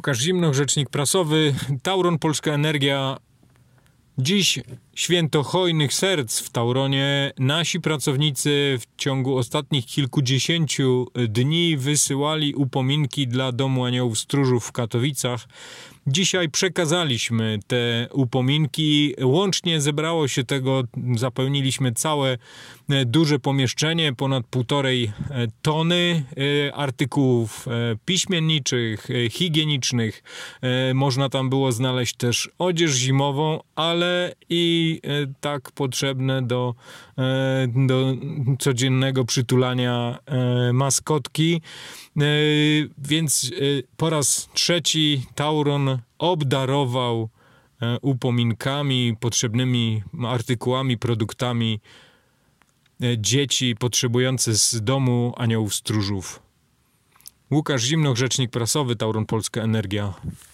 Łukasz Zimnoch, rzecznik prasowy, Tauron Polska Energia. Dziś święto hojnych serc w Tauronie. Nasi pracownicy w ciągu ostatnich kilkudziesięciu dni wysyłali upominki dla Domu Aniołów Stróżów w Katowicach. Dzisiaj przekazaliśmy te upominki. Łącznie zebrało się tego, zapełniliśmy całe duże pomieszczenie, ponad 1,5 tony artykułów piśmienniczych, higienicznych. Można tam było znaleźć też odzież zimową, ale i tak potrzebne do codziennego przytulania maskotki. Więc po raz trzeci Tauron obdarował upominkami, potrzebnymi artykułami, produktami dzieci potrzebujące z Domu Aniołów Stróżów. Łukasz Zimnoch, rzecznik prasowy, Tauron Polska Energia.